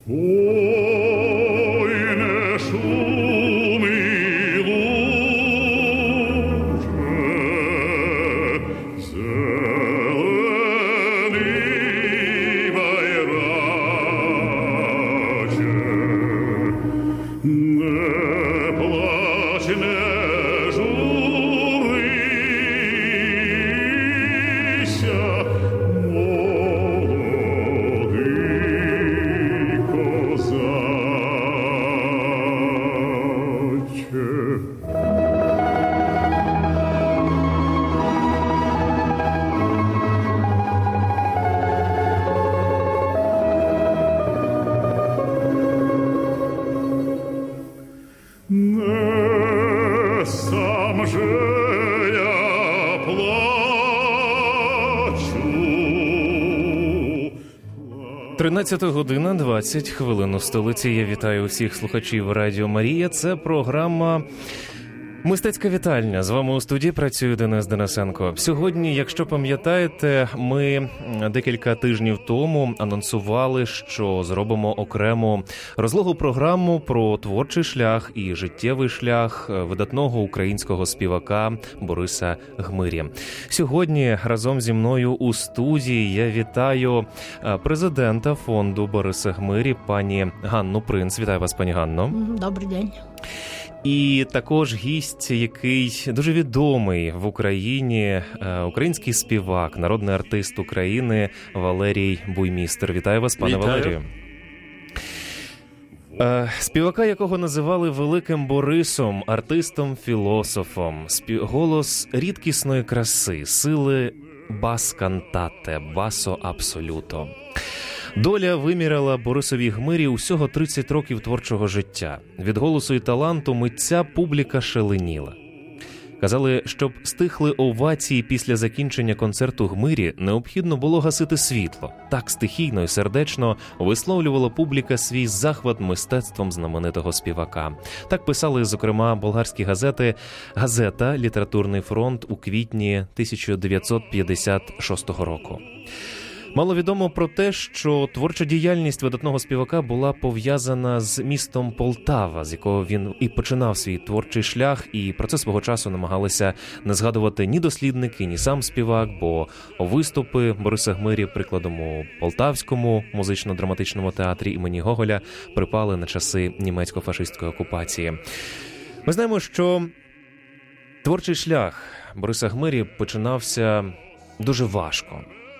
Сам же я плачу. 13:20 у столиці. Я вітаю усіх слухачів Радіо Марія. Це програма «Мистецька вітальня». З вами у студії працює Денис Денисенко. Сьогодні, якщо пам'ятаєте, ми декілька тижнів тому анонсували, що зробимо окрему розлогу програму про творчий шлях і життєвий шлях видатного українського співака Бориса Гмирі. Сьогодні разом зі мною у студії я вітаю президента фонду Бориса Гмирі, пані Ганну Принц. Вітаю вас, пані Ганно. Добрий день. І також гість, який дуже відомий в Україні, український співак, народний артист України Валерій Буймістер. Вітаю вас, пане Валерію. Співака, якого називали Великим Борисом, артистом-філософом, голос рідкісної краси, сили бас-кантате, басо абсолюто. Доля виміряла Борисові Гмирі усього 30 років творчого життя. Від голосу і таланту митця публіка шаленіла. Казали, щоб стихли овації після закінчення концерту Гмирі, необхідно було гасити світло. Так стихійно і сердечно висловлювала публіка свій захват мистецтвом знаменитого співака. Так писали, зокрема, болгарські газети «Газета», «Літературний фронт» у квітні 1956 року. Мало відомо про те, що творча діяльність видатного співака була пов'язана з містом Полтава, з якого він і починав свій творчий шлях, і про це свого часу намагалися не згадувати ні дослідники, ні сам співак, бо виступи Бориса Гмирі, прикладом, у Полтавському музично-драматичному театрі імені Гоголя припали на часи німецько-фашистської окупації. Ми знаємо, що творчий шлях Бориса Гмирі починався дуже важко.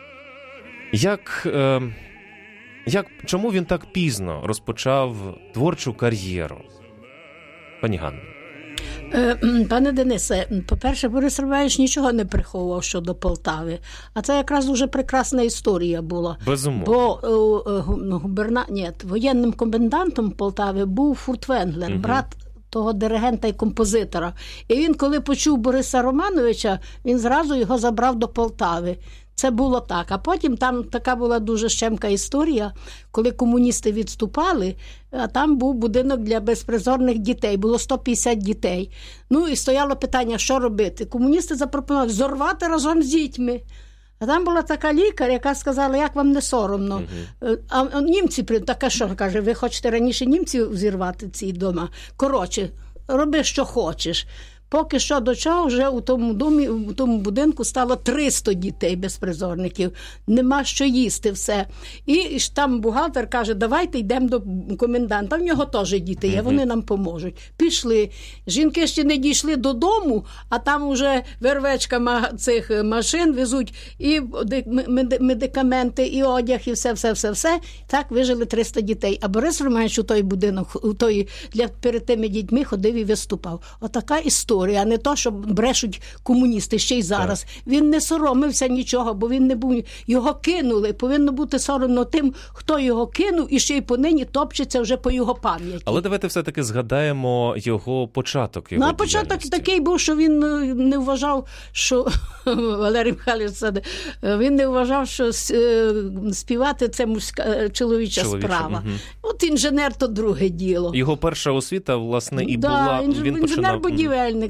Чому він так пізно розпочав творчу кар'єру? Пані Ганно. Пане Денисе, по-перше, Борис Романович нічого не приховував щодо Полтави. А це якраз дуже прекрасна історія була. Безумовно. Бо воєнним комендантом Полтави був Фуртвенглер, брат того диригента і композитора. І він, коли почув Бориса Романовича, він зразу його забрав до Полтави. Це було так. А потім там така була дуже щемка історія, коли комуністи відступали, а там був будинок для безпризорних дітей, було 150 дітей. Ну і стояло питання, що робити. Комуністи запропонували зорвати разом з дітьми. А там була така лікар, яка сказала, як вам не соромно. А німці, така що, каже, ви хочете раніше німців зірвати ці дома? Коротше, роби, що хочеш. Поки що до чого вже у тому домі, у тому будинку стало 300 дітей безпризорників. Нема що їсти все. І там бухгалтер каже, давайте йдемо до коменданта. В нього теж діти є, вони нам поможуть. Пішли. Жінки ще не дійшли додому, а там вже вервечка цих машин везуть і медикаменти, і одяг, і все. Так вижили 300 дітей. А Борис Романович у той будинок, перед тими дітьми ходив і виступав. Отака історія. А не то, що брешуть комуністи ще й зараз. Так. Він не соромився нічого, бо він не був... Його кинули. Повинно бути соромно тим, хто його кинув, і ще й понині топчеться вже по його пам'яті. Але давайте все-таки згадаємо його початок. Його початок такий був, що він не вважав, що... Валерій Михайлович, він не вважав, що співати – це чоловіча справа. От інженер – то друге діло. Його перша освіта, власне, і була... Інженер-будівельник.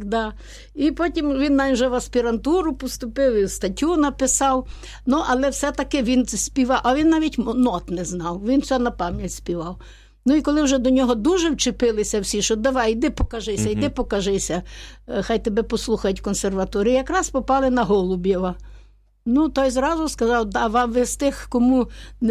красавчик, да. І потім він навіть вже в аспірантуру поступив, і статтю написав. Ну, але все-таки він співав, а він навіть нот не знав, він все на пам'ять співав. Ну і коли вже до нього дуже вчепилися всі, що давай, йди покажися, хай тебе послухають в консерваторії, якраз попали на Голубєва. Ну, той зразу сказав, да, вам ви з тих, кому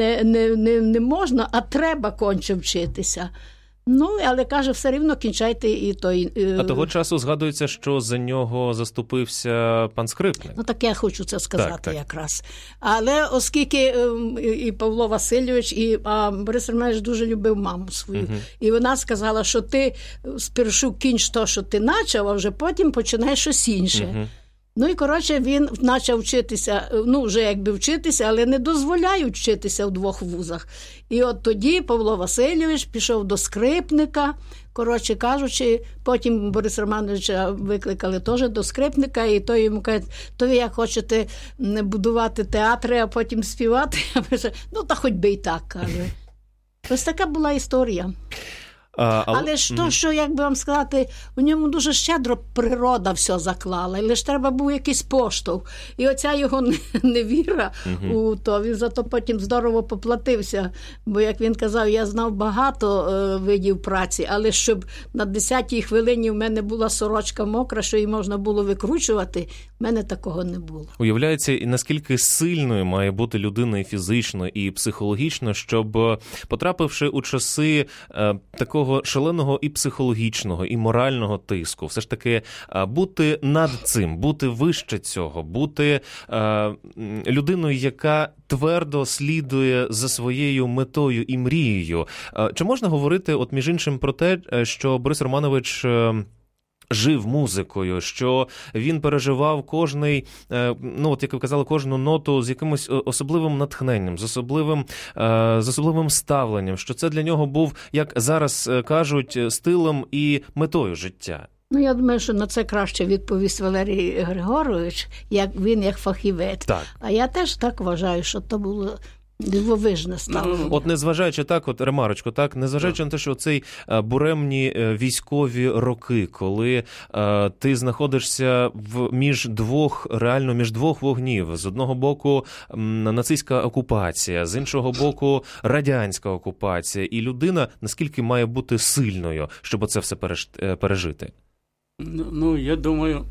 не можна, а треба конче вчитися. Ну, але, каже, все рівно кінчайте і той... А того часу згадується, що за нього заступився пан Скрипник. Ну, так я хочу це сказати так. якраз. Але оскільки і Павло Васильович, і Борис Романович дуже любив маму свою. І вона сказала, що ти спершу кінч то, що ти начав, а вже потім починай щось інше. Ну і, коротше, він почав вчитися, ну, вже якби вчитися, але не дозволяють вчитися в 2 вузах. І от тоді Павло Васильович пішов до Скрипника, коротше кажучи, потім Борис Романовича викликали теж до Скрипника, і той йому каже, то ви як хочете будувати театри, а потім співати? Ну, та хоч би і так, каже. Ось така була історія. Але що, як би вам сказати, у ньому дуже щедро природа все заклала, і лише треба був якийсь поштовх. І оця його невіра у то, він зато потім здорово поплатився, бо, як він казав, я знав багато видів праці, але щоб на 10-й хвилині в мене була сорочка мокра, що її можна було викручувати, в мене такого не було. Уявляється, і наскільки сильною має бути людина і фізично, і психологічно, щоб, потрапивши у часи такого шаленого і психологічного, і морального тиску, все ж таки бути над цим, бути вище цього, бути людиною, яка твердо слідує за своєю метою і мрією. Чи можна говорити, от між іншим, про те, що Борис Романович жив музикою, що він переживав кожний, ну, от як ви казали, кожну ноту з якимось особливим натхненням, з особливим ставленням, що це для нього був, як зараз кажуть, стилем і метою життя? Ну, я думаю, що на це краще відповість Валерій Григорович, як він як фахівець. Так. А я теж так вважаю, що то було дивовижне ставлення. От незважаючи так, от ремарочку, так, незважаючи на те, що цей буремні військові роки, коли ти знаходишся між двох вогнів. З одного боку нацистська окупація, з іншого боку радянська окупація. І людина наскільки має бути сильною, щоб оце все пережити? Ну, я думаю,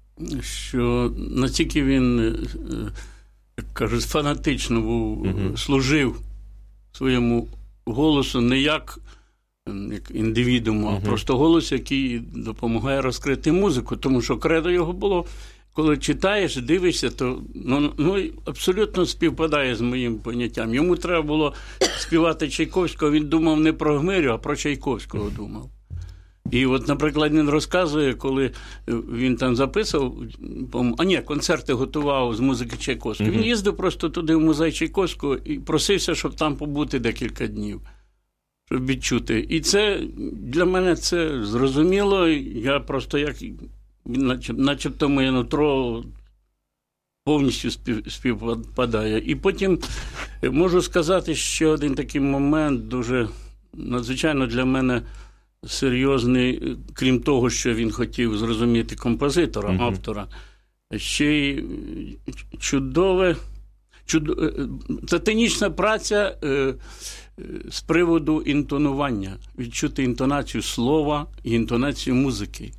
що настільки він, як кажуть, фанатично служив своєму голосу не як індивідууму, а просто голос, який допомагає розкрити музику. Тому що кредо його було, коли читаєш, дивишся, то абсолютно співпадає з моїм поняттям. Йому треба було співати Чайковського, він думав не про Гмирю, а про Чайковського думав. І от, наприклад, він розказує, коли він там записував, концерти готував з музики Чайковського. Він їздив просто туди в музей Чайковського і просився, щоб там побути декілька днів, щоб відчути. І це, для мене це зрозуміло, я просто начебто моє нутро повністю співпадає. І потім можу сказати ще один такий момент, дуже надзвичайно для мене серйозний, крім того, що він хотів зрозуміти композитора, автора, ще й це титанічна праця з приводу інтонування, відчути інтонацію слова і інтонацію музики.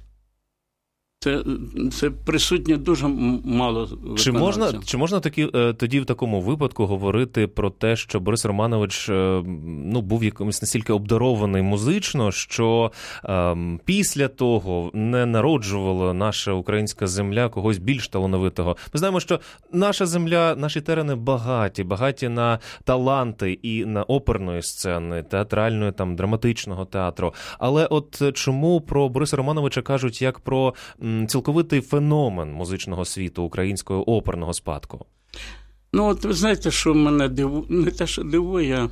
Це присутнє дуже мало виконавцям. Чи можна тоді в такому випадку говорити про те, що Борис Романович був якимось настільки обдарований музично, що після того не народжувала наша українська земля когось більш талановитого? Ми знаємо, що наша земля, наші терени багаті на таланти і на оперної сцени, театральної, драматичного театру. Але от чому про Бориса Романовича кажуть як про цілковитий феномен музичного світу, українського оперного спадку? Ну, от ви знаєте, що мене дивує, не те, що дивує,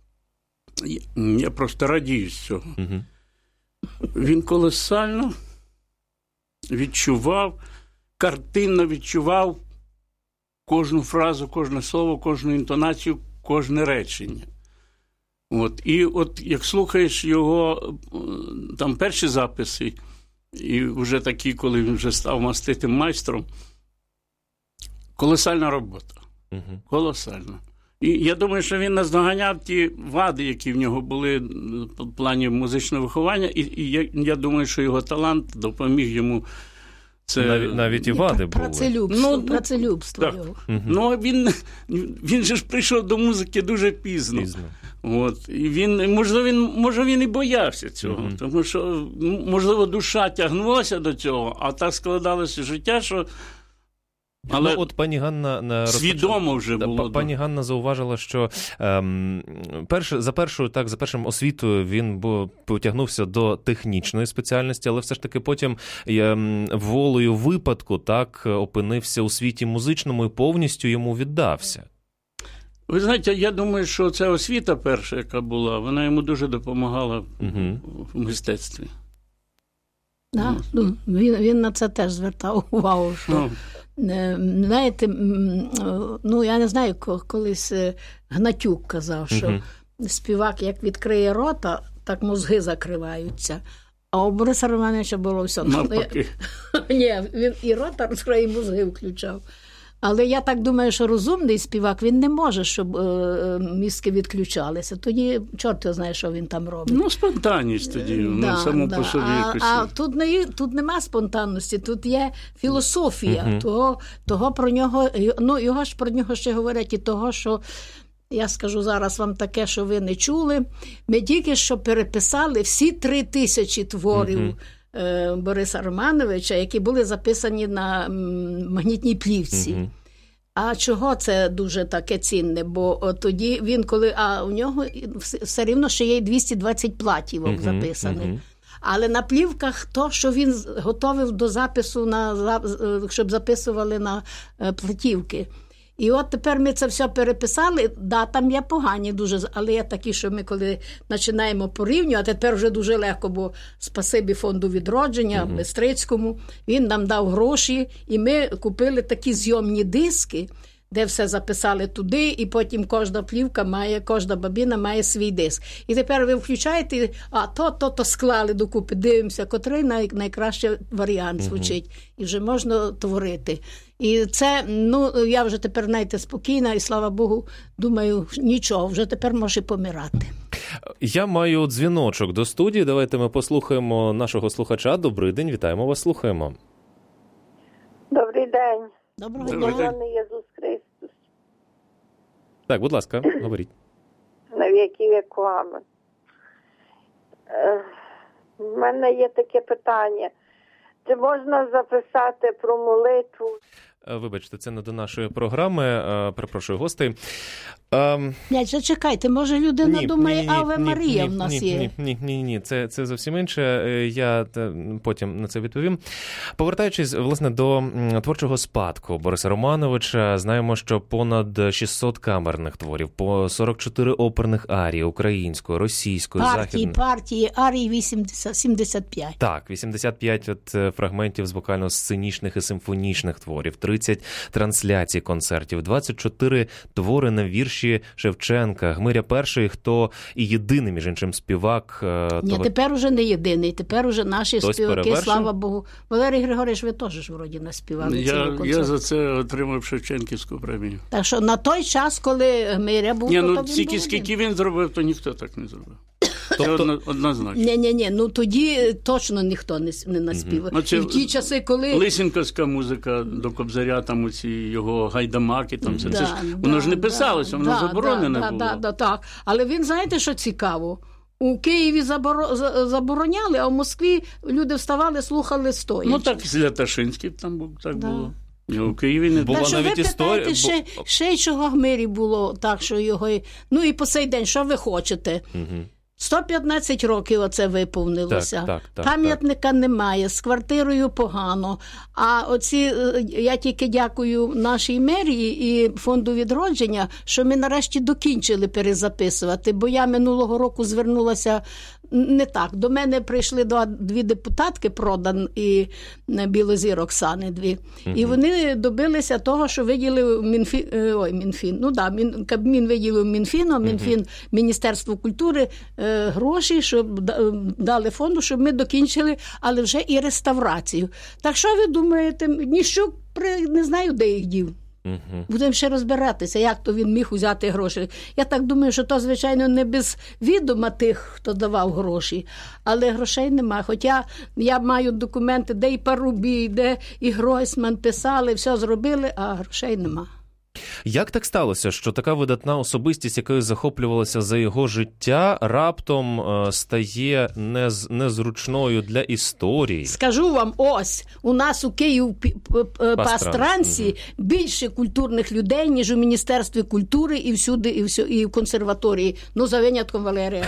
я просто радію з цього. Він колосально відчував, картинно відчував кожну фразу, кожне слово, кожну інтонацію, кожне речення. І от як слухаєш його там перші записи, і вже такі, коли він вже став маститим майстром, колосальна робота. Колосальна. І я думаю, що він наздоганяв ті вади, які в нього були в плані музичного виховання, і я думаю, що його талант допоміг йому. Це... Навіть і вади були. Працелюбство його. Ну, він же ж прийшов до музики дуже пізно. От. І він, може, він і боявся цього, тому що, можливо, душа тягнулася до цього, а так складалося життя, що... Але от пані Ганна свідомо вже було. Пані Ганна зауважила, що за першим освітою він потягнувся до технічної спеціальності, але все ж таки потім волею випадку так опинився у світі музичному і повністю йому віддався. Ви знаєте, я думаю, що ця освіта перша, яка була, вона йому дуже допомагала в мистецтві. Да? Він на це теж звертав увагу, що... Знаєте, я не знаю, колись Гнатюк казав, що співак як відкриє рота, так мозги закриваються. А у Бориса Романовича було все. Ні, він і рота розкриє, і мозги включав. Але я так думаю, що розумний співак, він не може, щоб мізки відключалися. Тоді чорт його знає, що він там робить. Ну, спонтанність тоді, само по собі якось. А тут нема спонтанності, тут є філософія того про нього, його ж про нього ще говорять і того, що я скажу зараз вам таке, що ви не чули. Ми тільки що переписали всі 3000 творів Бориса Романовича, які були записані на магнітній плівці. А чого це дуже таке цінне? Бо тоді він, у нього все рівно ще є 220 платівок записаних. Але на плівках то, що він готовив до запису, щоб записували на платівки. І от тепер ми це все переписали, там є погані дуже, але є такі, що ми коли починаємо порівнювати, тепер вже дуже легко, бо спасибі фонду відродження, Бистрицькому, він нам дав гроші, і ми купили такі зйомні диски, де все записали туди, і потім кожна плівка кожна бабіна має свій диск. І тепер ви включаєте, то склали докупи, дивимося, котрий найкращий варіант звучить, і вже можна творити. І це, я вже тепер, знаєте, спокійна, і слава Богу, думаю, нічого, вже тепер може помирати. Я маю дзвіночок до студії, давайте ми послухаємо нашого слухача. Добрий день, вітаємо вас, слухаємо. Добрий день. Доброго дня. Славний Ісус Христос. Так, будь ласка, говоріть. На віки віку. Амин. В мене є таке питання. Чи можна записати про молитву? Вибачте, це не до нашої програми. Перепрошую гостей. Ні, чекайте, може людина думає, Аве Марія в нас є. Ні, це зовсім інше. Я потім на це відповім. Повертаючись, власне, до творчого спадку Бориса Романовича, знаємо, що понад 600 камерних творів, по 44 оперних арії українською, російською, західною. Партії, арії 75. Так, 85 фрагментів з вокально-сценічних і симфонічних творів, 30 трансляцій концертів, 24 твори на вірші Шевченка, Гмиря І, хто і єдиний, між іншим, співак. Ні, тепер уже не єдиний, тепер уже наші співаки, слава Богу. Валерій Григорович, ви теж ж вроді наспівали цього концерту. Я за це отримав Шевченківську премію. Так що на той час, коли Гмиря був, то він був скільки він зробив, то ніхто так не зробив. Тобто, однозначно. Ні, тоді точно ніхто не наспівав. І в ті часи, коли... Лисенківська музика до Кобзаря, там оці його гайдамаки, там воно ж не писалося, воно заборонене було. Так. Але він, знаєте, що цікаво? У Києві забороняли, а в Москві люди вставали, слухали стоячи. Ну так, з Ляташинським там так було. У Києві не була навіть історія. Ще й чого Гмирі було так, що його... і по сей день, що ви хочете? 115 років оце виповнилося. Пам'ятника немає, з квартирою погано. А я тільки дякую нашій мерії і фонду відродження, що ми нарешті докінчили перезаписувати. Бо я минулого року звернулася не так. До мене прийшли дві депутатки, Продан і Білозір Оксани, дві. І вони добилися того, що виділив Кабмін виділив Мінфін, Міністерство культури гроші, щоб дали фонду, щоб ми докінчили, але вже і реставрацію. Так що ви думаєте, Ніщук не знаю, де їх дів. Будемо ще розбиратися, як то він міг взяти гроші. Я так думаю, що то, звичайно, не без відома тих, хто давав гроші, але грошей нема. Хоча я маю документи, де і Парубій, де і Гройсман писали, все зробили, а грошей нема. Як так сталося, що така видатна особистість, якою захоплювалася за його життя, раптом стає незручною для історії? Скажу вам, ось, у нас у Київ-Пастранці більше культурних людей, ніж у Міністерстві культури і всюди, і в консерваторії. Ну, за винятком Валерія.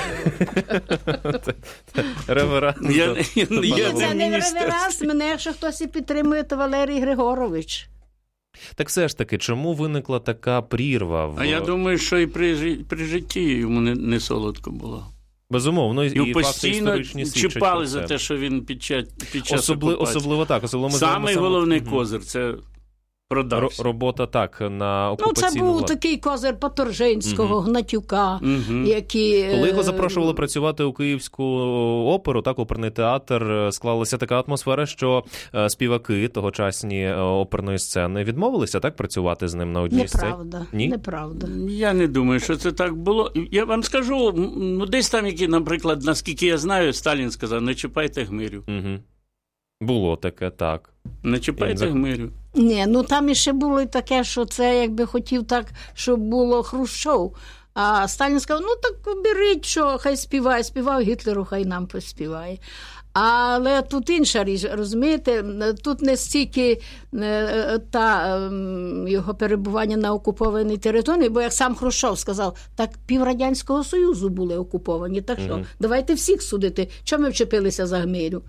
Реверанс. Це не реверанс, мене, якщо хтось і підтримує, то Валерій Григорович. Так все ж таки, чому виникла така прірва? А я думаю, що і при житті йому не солодко було. Безумовно, і постійно чіпали за те, що він під час окупації. Особливо так. Самий головний козир – це продався. Робота так, на окупаційну це був такий козир Поторжинського, Гнатюка, які... Коли його запрошували працювати у Київську оперу, так, оперний театр, склалася така атмосфера, що співаки тогочасні оперної сцени відмовилися так працювати з ним на одній сцені? Неправда. Я не думаю, що це так було. Я вам скажу, десь там, наприклад, наскільки я знаю, Сталін сказав, не чіпайте Гмирю. Було таке, так. Не чіпайте Гмирю. Ні, там іще було і таке, що це якби хотів так, щоб було Хрущов. А Сталін сказав, так беріть, що хай співає. Співав Гітлеру, хай нам поспіває. Але тут інша річ, розумієте, тут не стільки його перебування на окупованій території, бо як сам Хрущов сказав, так піврадянського Союзу були окуповані, так що давайте всіх судити, чому ми вчепилися за Гмирю.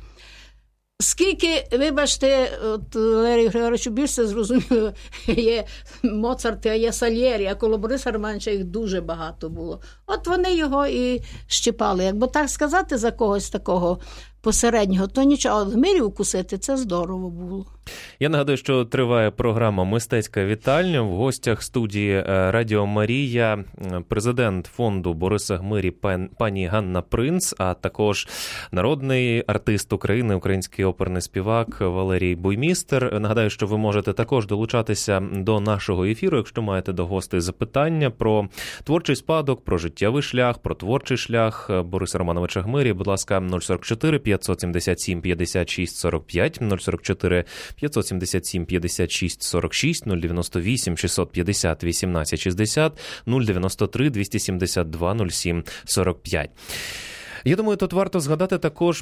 Скільки, вибачте, Валерію Григоровичу більше зрозуміло, є Моцарти, а є Сальєрі, а коло Бориса Романовича їх дуже багато було. От вони його і щипали. Якби так сказати за когось такого посереднього, то нічого. Гмирю укусити – це здорово було. Я нагадую, що триває програма «Мистецька вітальня». В гостях студії Радіо Марія президент фонду Бориса Гмирі пані Ганна Принц, а також народний артист України, український оперний співак Валерій Буймістер. Нагадаю, що ви можете також долучатися до нашого ефіру, якщо маєте до гостей запитання про творчий спадок, про життєвий шлях, про творчий шлях Бориса Романовича Гмирі. Будь ласка, 044 577 56 45, 044 577 56 46, 098 650 18 60, 093 272 07 45. Я думаю, тут варто згадати також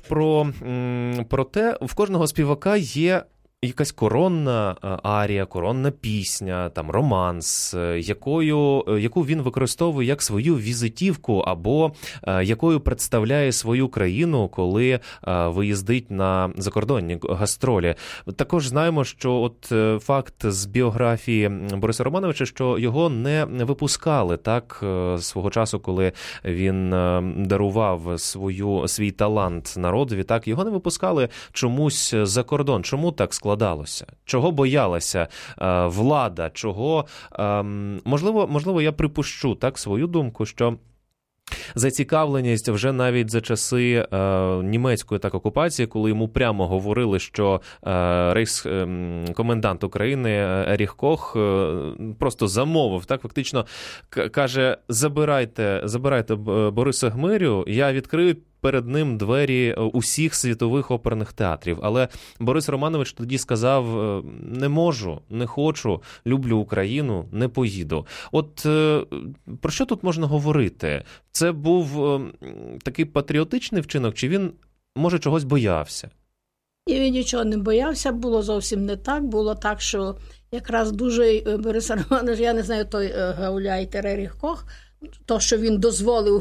про те, в кожного співака є якась коронна арія, коронна пісня, там романс, яку він використовує як свою візитівку або якою представляє свою країну, коли виїздить на закордонні гастролі. Також знаємо, що от факт з біографії Бориса Романовича, що його не випускали так свого часу, коли він дарував свій талант народові, так його не випускали чомусь за кордон. Чому так складалося? Чого боялася влада? Чого, можливо, я припущу так свою думку, що зацікавленість вже навіть за часи німецької окупації, коли йому прямо говорили, що рейхскомендант України Еріх Кох просто замовив, так, фактично каже, забирайте Бориса Гмирю, я відкрию перед ним двері усіх світових оперних театрів. Але Борис Романович тоді сказав, не можу, не хочу, люблю Україну, не поїду. От про що тут можна говорити? Це був такий патріотичний вчинок, чи він, може, чогось боявся? Він нічого не боявся, було зовсім не так. Було так, що якраз дуже Борис Романович, я не знаю, той гауляйтер Еріх Кох, то, що він дозволив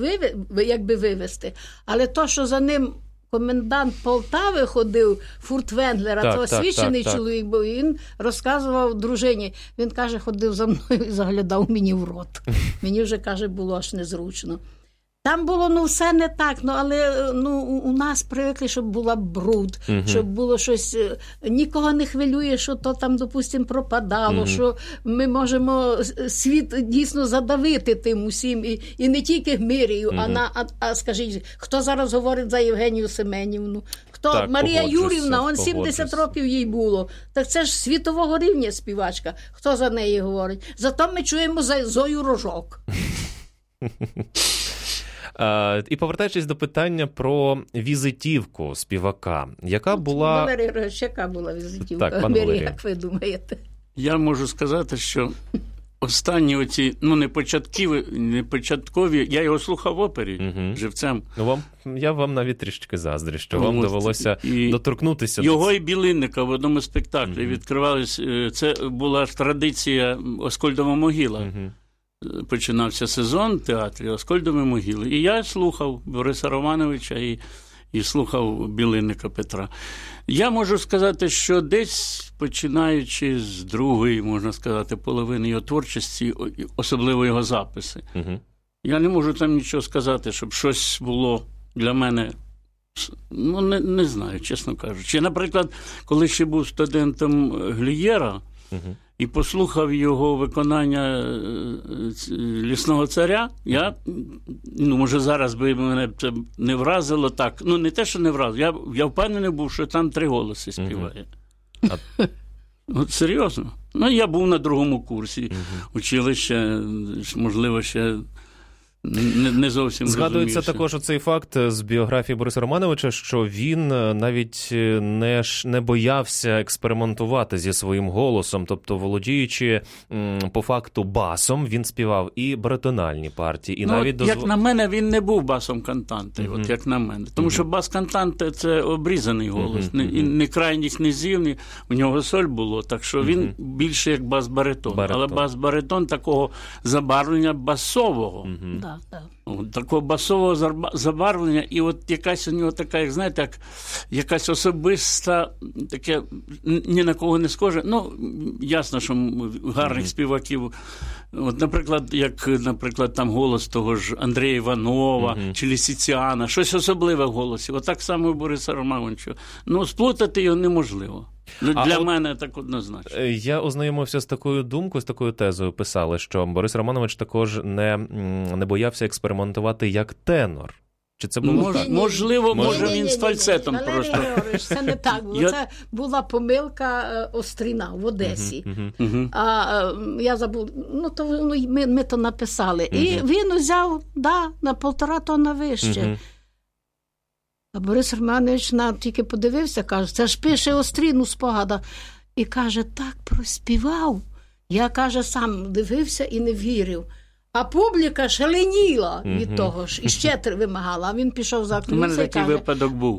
якби вивезти, але то, що за ним комендант Полтави ходив, Фуртвенглер, а то освічений чоловік, бо він розказував дружині. Він, каже, ходив за мною і заглядав мені в рот. Мені вже, каже, було аж незручно. Там було, все не так, але у нас привикли, щоб була бруд, щоб було щось, нікого не хвилює, що то там, допустимо, пропадало, що ми можемо світ дійсно задавити тим усім, і не тільки Гмирію, а скажіть, хто зараз говорить за Євгенію Семенівну? Хто? Так, Марія Юрівна, 70 років їй було. Так це ж світового рівня співачка. Хто за неї говорить? Зато ми чуємо за Зою Рожок. І повертаючись до питання про візитівку співака, яка була... Валерій Григорович, яка була візитівка? Так, пан Валерій. Як ви думаєте? Я можу сказати, що останні оці, не початкові, я його слухав в опері живцем. Я вам навіть трішки заздрю, що вам довелося доторкнутися. Його і Білинника в одному спектаклі відкривались. Це була ж традиція Оскольдова могила. Починався сезон в театрі Оскольдової могили. І я слухав Бориса Романовича і слухав Білинника Петра. Я можу сказати, що десь, починаючи з другої, можна сказати, половини його творчості, особливо його записи, я не можу там нічого сказати, щоб щось було для мене, не знаю, чесно кажучи. Я, наприклад, коли ще був студентом Глієра, і послухав його виконання «Лісного царя», я, може зараз би мене це не вразило так, не те, що не вразило, я впевнений був, що там 3 голоси співає. Серйозно. Я був на 2-му курсі училища, можливо, ще не зовсім згадується розумівся. також оцей факт з біографії Бориса Романовича, що він навіть не боявся експериментувати зі своїм голосом, тобто володіючи по факту басом, він співав і баритональні партії, і навіть як на мене, він не був басом-кантанте, як на мене. Тому що бас-кантанте – це обрізаний голос, не крайніх низів, у нього соль було, так що він більше як бас-баритон. Але бас-баритон такого забарвлення басового. Такого басового забарвлення, і от якась у нього така, як знаєте, якась особиста, таке, ні на кого не схоже. Ясно, що гарних співаків, от, наприклад, там голос того ж Андрія Іванова чи Лісіціана, щось особливе в голосі. Отак само у Бориса Романовича. Сплутати його неможливо. Для мене так однозначно. Я ознайомився з такою думкою, з такою тезою писали, що Борис Романович також не боявся експериментувати як тенор. Чи це було так? Можливо, може він з фальцетом просто. Валерій Григорович, це не так було. Це була помилка Остріна в Одесі. Я забув, ми то написали. І він узяв, на 1,5 тонна вище. А Борис Романович тільки подивився, каже, це ж пише Острін у спогадах. І каже, так проспівав. Я, каже, сам дивився і не вірив. А публіка шаленіла від того ж. І ще вимагала. А він пішов за окно. У мене такий випадок був.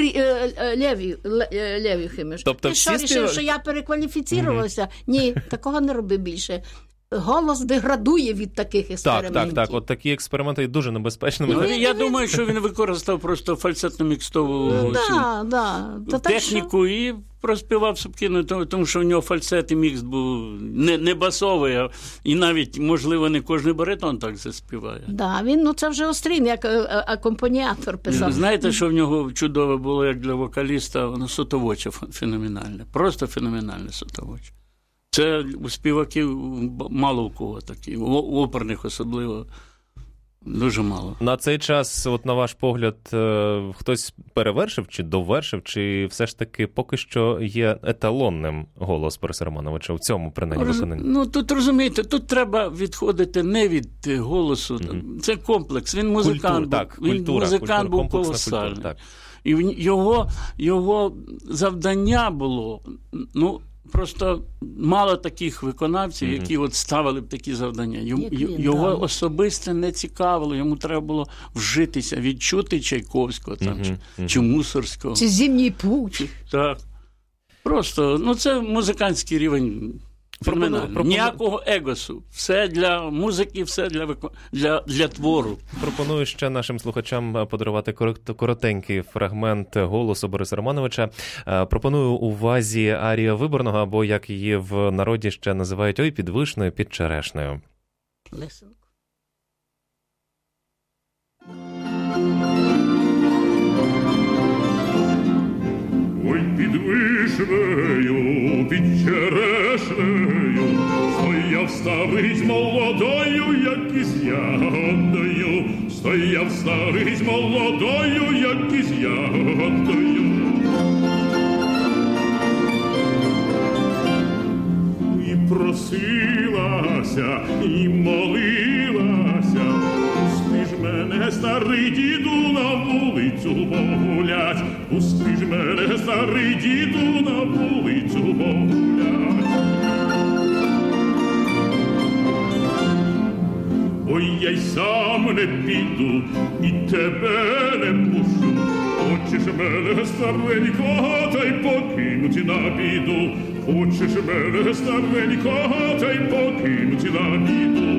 Лєві Химиш. Тобто ти що, рішив, що я перекваліфіцірувався? Ні, такого не роби більше. Голос деградує від таких експериментів. Так. От такі експерименти є дуже небезпечними. Я думаю, що він використав просто фальцетно-мікстову техніку і проспівав субкину, тому що в нього фальцет і мікс був не басовий, і навіть, можливо, не кожен баритон так заспіває. Він, це вже Острін, як акомпаніатор писав. Знаєте, що в нього чудове було, як для вокаліста? Воно сотовоче феноменальне. Просто феноменальне сотовоче. Це у співаків мало у кого такі, у оперних особливо дуже мало. На цей час, от на ваш погляд, хтось перевершив чи довершив, чи все ж таки поки що є еталонним голос Бориса Романовича в цьому, принаймні, виконанні? Тут, розумієте, тут треба відходити не від голосу. Це комплекс. Він музикант, музикант був колосальний. І його завдання було, просто мало таких виконавців, які ставили б такі завдання. Його особисто не цікавило, йому треба було вжитися, відчути Чайковського чи Мусорського. Чи Зимній путь. Так. Просто, це музикантський рівень. Ніякого егосу. Все для музики, все для твору. Пропоную ще нашим слухачам подарувати коротенький фрагмент голосу Бориса Романовича. Пропоную увазі арія Виборного, або, як її в народі ще називають, «Ой, під вишнею, під черешнею». Лисенко. вишнею, під черешнею, стояв старий з молодою, як із ягодою, стояв старий з молодою, як із ягодою. І просилася, і молилася, пусти ж мене, старий діду, на вулицю погулять, пусти ж мене, старий діду, на вулицю погулять. Ой, я й сам не піду, і тебе не пущу, хочеш мене, старенького, та й покинуть на біду, хочеш мене, старенького, та й покинуть на біду.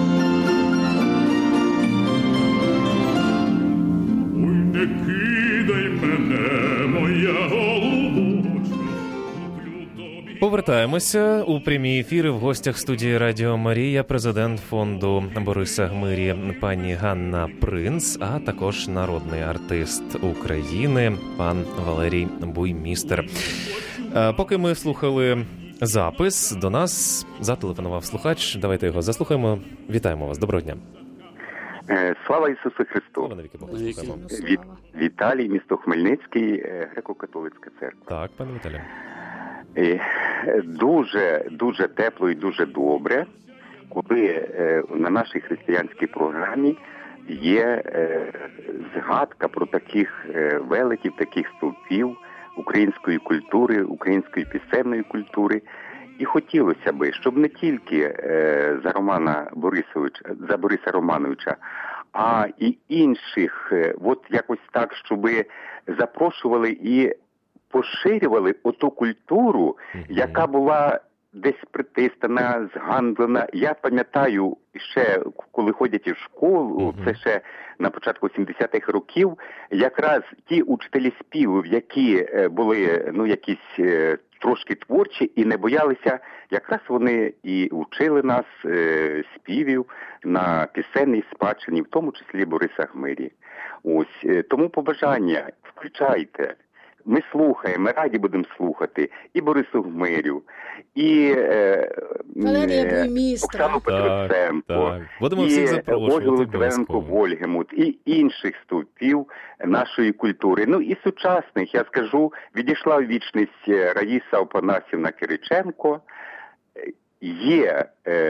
Ой, не кидай мене, моя голубочка. Повертаємося у прямі ефіри. В гостях студії Радіо Марія президент фонду Бориса Гмирі пані Ганна Принц, а також народний артист України пан Валерій Буймістер. Поки ми слухали запис, до нас зателефонував слухач. Давайте його заслухаємо. Вітаємо вас. Доброго дня. Слава Ісусу Христу! Віталій, місто Хмельницький, греко-католицька церква. Так, пане Віталій. Дуже тепло і дуже добре, коли на нашій християнській програмі є згадка про таких великів, таких стовпів української культури, української пісенної культури. І хотілося би, щоб не тільки за Бориса Романовича, а і інших, от якось так, щоб запрошували і поширювали оту культуру, яка була десь притиснена, згандлена. Я пам'ятаю, ще коли ходять в школу, це ще на початку 70-х років, якраз ті учителі співів, які були, якісь трошки творчі і не боялися, якраз вони і вчили нас співів на пісенній спадщині, в тому числі Бориса Гмирі. Ось, тому побажання, включайте. Ми слухаємо, ми раді будемо слухати і Борису Гмирю, і Оксану Петрусенко, і Ольгу Литвенко Вольгемут, і інших стовпів нашої культури. Ну і сучасних, я скажу, відійшла в вічність Раїса Опанасівна Кириченко, є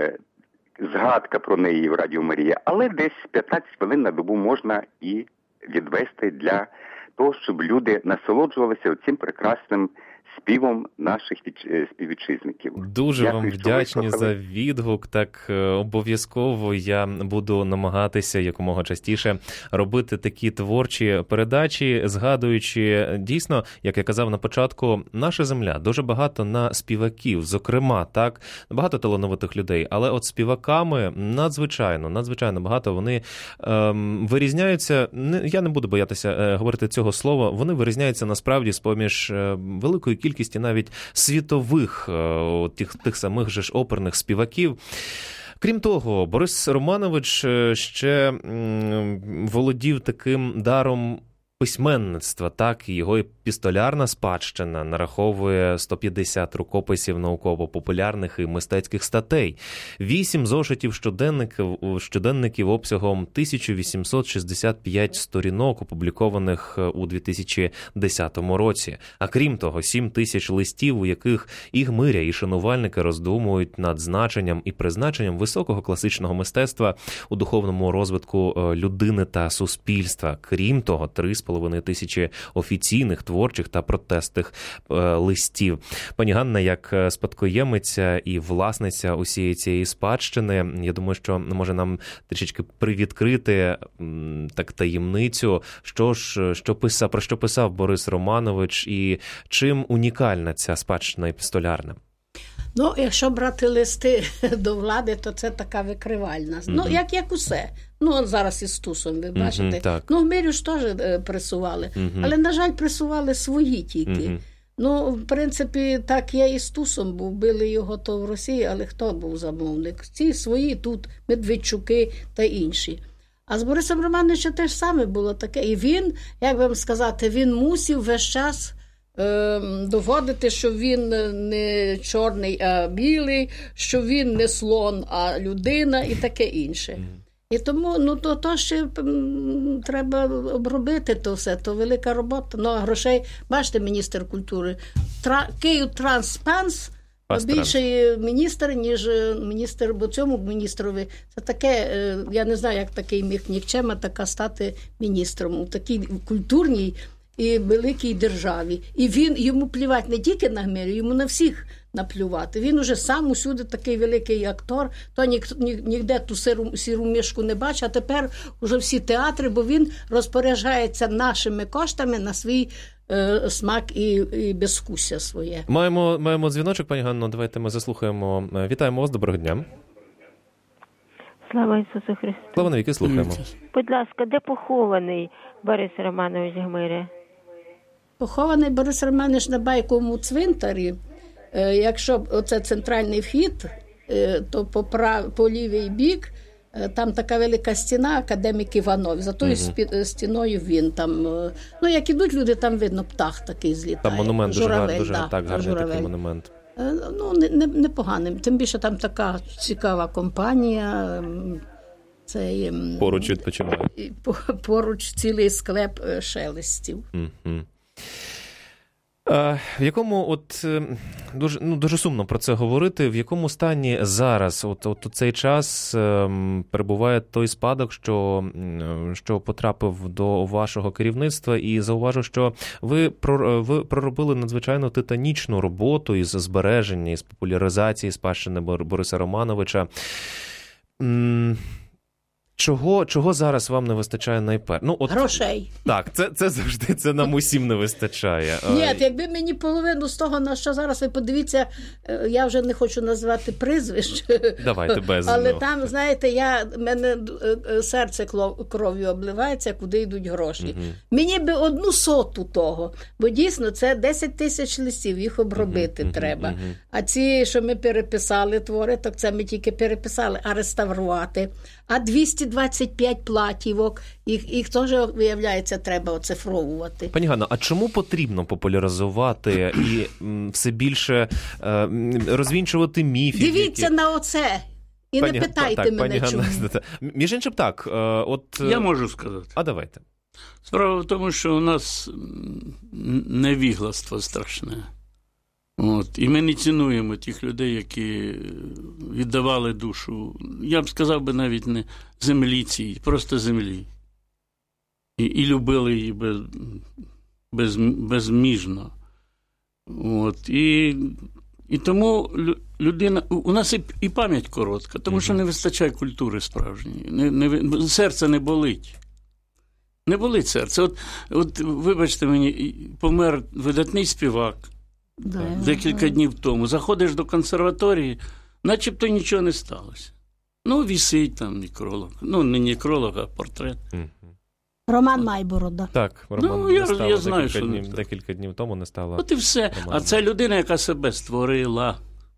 згадка про неї в Радіо Марія, але десь 15 хвилин на добу можна і відвести для того, щоб люди насолоджувалися цим прекрасним співом наших співвітчизників. Дуже вам вдячні за відгук. Так, обов'язково я буду намагатися якомога частіше робити такі творчі передачі, згадуючи, дійсно, як я казав на початку, наша земля, дуже багато на співаків, зокрема, так, багато талановитих людей, але от співаками надзвичайно багато, вони вирізняються, я не буду боятися говорити цього слова, вони вирізняються насправді з-поміж великої кількості навіть світових тих самих же ж оперних співаків. Крім того, Борис Романович ще володів таким даром письменництва, так, і його епістолярна спадщина нараховує 150 рукописів науково-популярних і мистецьких статей, 8 зошитів щоденників обсягом 1865 сторінок, опублікованих у 2010 році. А крім того, 7 тисяч листів, у яких і Гмиря, і шанувальники роздумують над значенням і призначенням високого класичного мистецтва у духовному розвитку людини та суспільства. Крім того, 3,5 тисячі офіційних, творчих та протестних листів. Пані Ганна, як спадкоємиця і власниця усієї цієї спадщини, я думаю, що може нам трішечки привідкрити так таємницю, про що писав Борис Романович і чим унікальна ця спадщина епістолярна. Ну, якщо брати листи до влади, то це така викривальна. Ну, як усе. Ну, от зараз із Стусом, ви бачите. Ну, Гмирю ж теж пресували. Але, на жаль, пресували свої тільки. Ну, в принципі, так я і з Стусом був. Били його то в Росії, але хто був замовник? Ці свої тут, Медведчуки та інші. А з Борисом Романовичем теж саме було таке. І він, як вам сказати, він мусив весь час доводити, що він не чорний, а білий, що він не слон, а людина і таке інше. І тому то ще треба обробити то все, то велика робота. Ну, а грошей, бачите, міністр культури, Київтранспанс більший міністр, ніж міністр, бо цьому міністрові це таке, я не знаю, як такий міг нікчема така стати міністром у такій культурній і великій державі. І йому плювати не тільки на Гмирю, йому на всіх наплювати. Він уже сам усюди такий великий актор, то ніде ту сіру мишку не бачить, а тепер уже всі театри, бо він розпоряджається нашими коштами на свій смак і безвкусся своє. Маємо дзвіночок, пані Ганно, давайте ми заслухаємо. Вітаємо вас, доброго дня. Слава Ісусу Христу. Слава навіки, слухаємо. Будь ласка, де похований Борис Романович Гмиря? Похований Борис Романович на Байковому цвинтарі. Якщо оце центральний вхід, то по лівий бік там така велика стіна, академік Іванов. За тою стіною він там, як ідуть люди, там видно птах такий злітає. Там монумент журавель, дуже гарний такий монумент. Непоганим. Тим більше там така цікава компанія. Поруч відпочинає. Поруч цілий склеп шелестів. В якому, дуже сумно про це говорити, в якому стані зараз, у цей час перебуває той спадок, що потрапив до вашого керівництва, і зауважу, що ви проробили надзвичайно титанічну роботу із збереження, із популяризації спадщини Бориса Романовича. Чого зараз вам не вистачає найперше? Грошей. Так, це завжди, це нам усім не вистачає. Ні, якби мені половину з того, на що зараз ви подивіться, я вже не хочу назвати прізвищ. Давайте без. Але там, знаєте, мене серце кров'ю обливається, куди йдуть гроші. Мені би 1/100 того, бо дійсно це 10 тисяч листів, їх обробити треба. А ці, що ми переписали твори, так це ми тільки переписали, а реставрувати. А 225 платівок, їх теж, виявляється, треба оцифровувати. Пані Ганно, а чому потрібно популяризувати і все більше розвінчувати міфів? Дивіться на оце і не питайте мене, чому. Між іншим, так. Я можу сказати. А давайте. Справа в тому, що у нас невігластво страшне. І ми не цінуємо тих людей, які віддавали душу, я б сказав би навіть не землі цій, просто землі. І любили її безміжно. І тому людина, у нас і пам'ять коротка, тому що не вистачає культури справжньої. Серце не болить. Не болить серце. От вибачте мені, помер видатний співак. Декілька днів тому. Заходиш до консерваторії, начебто нічого не сталося. Вісить там некролог. Не некролог, а портрет. Роман Майборода. Так, Роман не стало, я знаю, декілька днів тому не стало. От і все. Романа. А це людина, яка себе створила.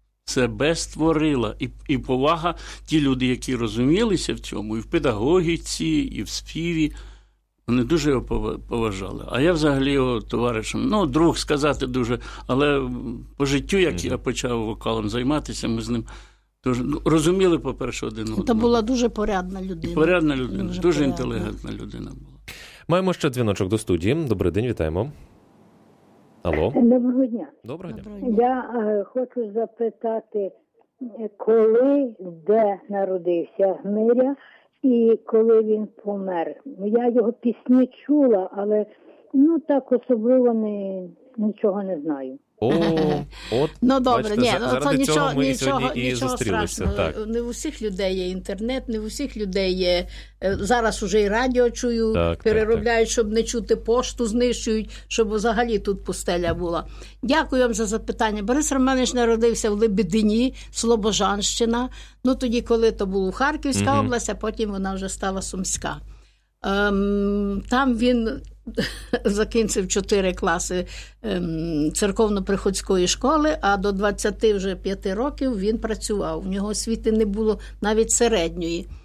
І повага, ті люди, які розумілися в цьому, і в педагогіці, і в співі, вони дуже його поважали. А я взагалі його товаришем, друг сказати дуже, але по життю, як я почав вокалом займатися, ми з ним розуміли, по-перше, один одного. Це була дуже порядна людина. Порядна людина, дуже інтелігентна людина була. Маємо ще дзвіночок до студії. Добрий день, вітаємо. Алло. Доброго дня. Доброго дня. Я хочу запитати, коли, де народився Гмиря, і коли він помер. Я його пісні чула, але так особливо нічого не знаю. Добре, бачите, це нічого страшного. Так. Не у всіх людей є інтернет, не у всіх людей є. Зараз уже і радіо чую, переробляють, щоб не чути, пошту знищують, щоб взагалі тут пустеля була. Дякую вам за запитання. Борис Романович народився в Лебедині, Слобожанщина. Тоді, коли то була Харківська область, а потім вона вже стала Сумська. Там він закінчив 4 класи церковно-приходської школи, а до 25 років він працював. У нього освіти не було навіть середньої.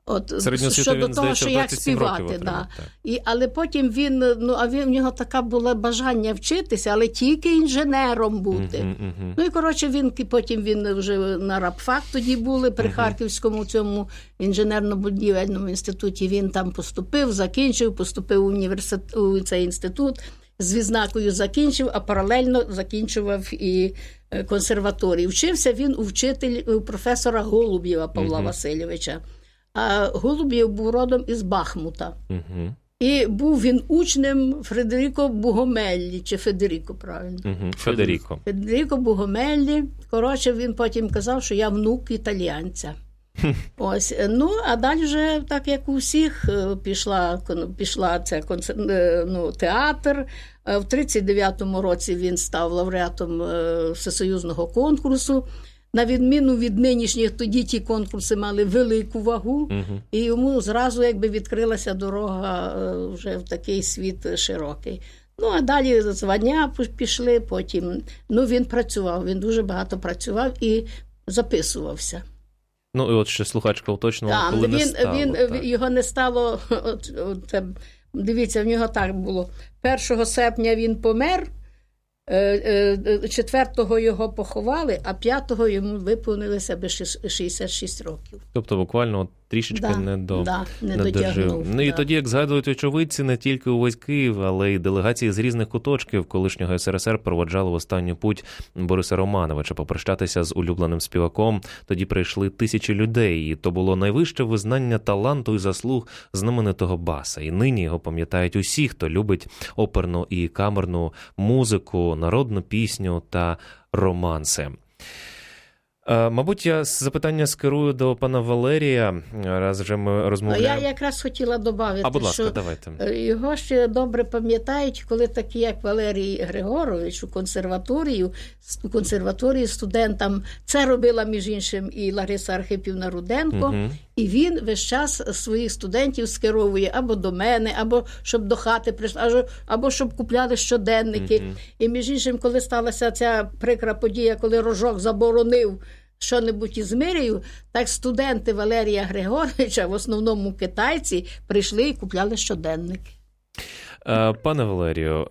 Щодо того, здається, що як співати. Да. Але потім в нього таке було бажання вчитися, але тільки інженером бути. Потім він вже на рабфак тоді були, при Харківському цьому інженерно-будівельному інституті. Він там поступив у цей інститут, з відзнакою закінчив, а паралельно закінчував і консерваторію. Вчився він у професора Голубєва Павла Васильовича. А Голубєв був родом із Бахмута. І був він учнем Федеріко Бугомеллі, чи Федеріко, правильно? Федеріко Бугомеллі. Коротше, він потім казав, що я внук італіянця. А далі вже, так як у всіх, пішла ця театр. В 1939 році він став лауреатом всесоюзного конкурсу. На відміну від нинішніх, тоді ті конкурси мали велику вагу, і йому зразу відкрилася дорога вже в такий світ широкий. А далі звання пішли, потім він працював, він дуже багато працював і записувався. І от ще слухачка уточнила, коли не стало. Його не стало, дивіться, в нього так було. 1 серпня він помер, 4-го його поховали, а 5-го йому виповнилося би 66 років. Тобто буквально трішечки не дожив. І тоді, як згадують очевидці, не тільки увесь Київ, але й делегації з різних куточків колишнього СРСР проводжали в останню путь Бориса Романовича. Попрощатися з улюбленим співаком тоді прийшли тисячі людей, і то було найвище визнання таланту і заслуг знаменитого баса. І нині його пам'ятають усі, хто любить оперну і камерну музику, народну пісню та романси. Мабуть, я запитання скерую до пана Валерія, раз вже ми розмовляємо. Я якраз хотіла додати, будь ласка, що давайте. Його ще добре пам'ятають, коли такі, як Валерій Григорович, у консерваторії студентам, це робила, між іншим, і Лариса Архипівна Руденко, і він весь час своїх студентів скеровує або до мене, або щоб до хати прийшли, або щоб купляли щоденники. І, між іншим, коли сталася ця прикра подія, коли Рожок заборонив що-небудь із Мирією, так студенти Валерія Григоровича, в основному китайці, прийшли і купляли щоденники. Пане Валерію,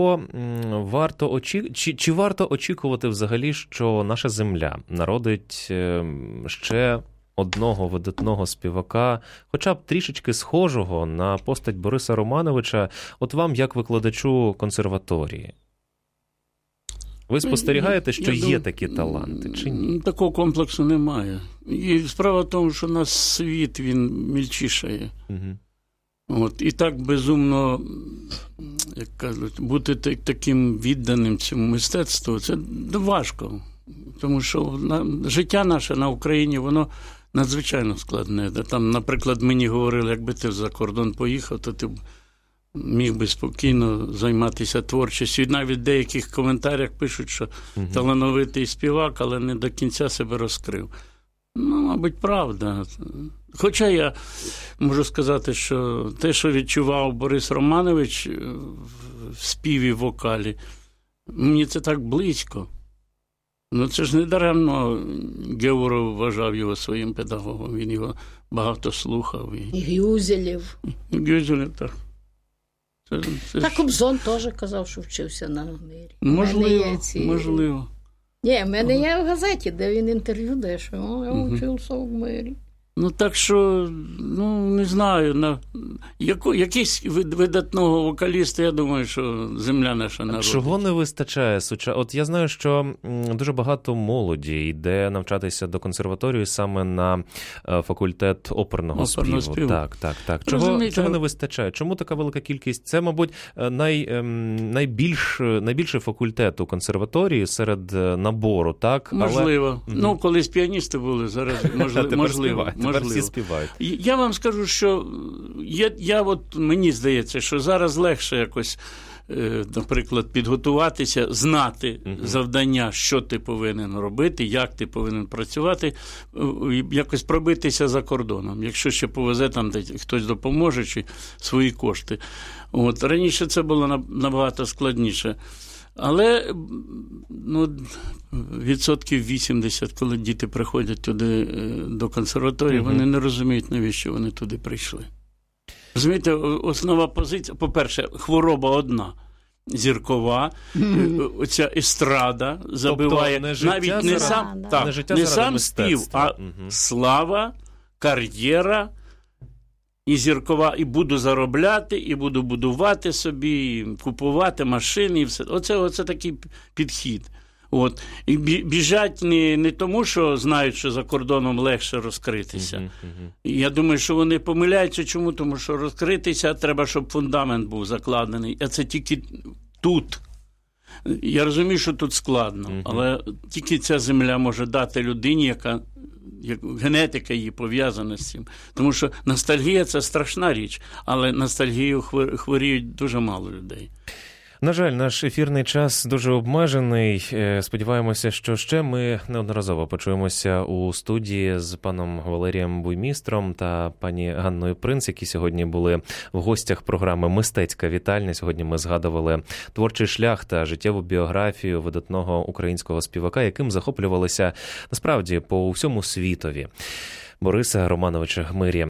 чи варто очікувати взагалі, що наша земля народить ще одного видатного співака, хоча б трішечки схожого на постать Бориса Романовича, от вам, як викладачу консерваторії? Ви спостерігаєте, що є такі таланти, чи ні? Такого комплексу немає. І справа в тому, що у нас світ, він мільчішає. І так безумно, як кажуть, бути таким відданим цьому мистецтву, це важко. Тому що життя наше на Україні, воно надзвичайно складне. Там, наприклад, мені говорили, якби ти за кордон поїхав, то ти б міг би спокійно займатися творчістю. І навіть в деяких коментарях пишуть, що талановитий співак, але не до кінця себе розкрив. Мабуть, правда. Хоча я можу сказати, що те, що відчував Борис Романович в співі, в вокалі, мені це так близько. Це ж не даремно Геворов вважав його своїм педагогом. Він його багато слухав. І Гюзелєв. Так. Так Кобзон теж казав, що вчився на Мирі. Можливо. Ні, в мене є в газеті, де він інтерв'ю дає, що я вчився в Мирі. Так що, не знаю, якийсь видатного вокаліста, я думаю, що земля наша народить. Чого не вистачає? От я знаю, що дуже багато молоді йде навчатися до саме на факультет оперного співу. Так. Чого не вистачає? Чому така велика кількість? Це, мабуть, найбільший факультет у консерваторії серед набору, так? Можливо. Колись піаністи були, зараз можливо. Всі співають. Я вам скажу, що мені здається, що зараз легше якось, наприклад, підготуватися, знати завдання, що ти повинен робити, як ти повинен працювати, якось пробитися за кордоном. Якщо ще повезе, там хтось допоможе, чи свої кошти. Раніше це було набагато складніше. Але відсотків 80, коли діти приходять туди до консерваторії, вони не розуміють, навіщо вони туди прийшли. Розумієте, основна позиція, по-перше, хвороба одна. Зіркова, оця естрада забиває, тобто навіть не сам спів, а слава, кар'єра і зіркова, і буду заробляти, і буду будувати собі, і купувати машини, і все. Оце такий підхід. От. І біжать не тому, що знають, що за кордоном легше розкритися. Я думаю, що вони помиляються. Чому? Тому що розкритися треба, щоб фундамент був закладений. А це тільки тут. Я розумію, що тут складно, але тільки ця земля може дати людині, яка генетика її пов'язана з цим. Тому що ностальгія – це страшна річ, але ностальгією хворіють дуже мало людей. На жаль, наш ефірний час дуже обмежений. Сподіваємося, що ще ми неодноразово почуємося у студії з паном Валерієм Буймістром та пані Ганною Принц, які сьогодні були в гостях програми «Мистецька вітальня». Сьогодні ми згадували творчий шлях та життєву біографію видатного українського співака, яким захоплювалися насправді по всьому світові. Бориса Романовича Гмирі.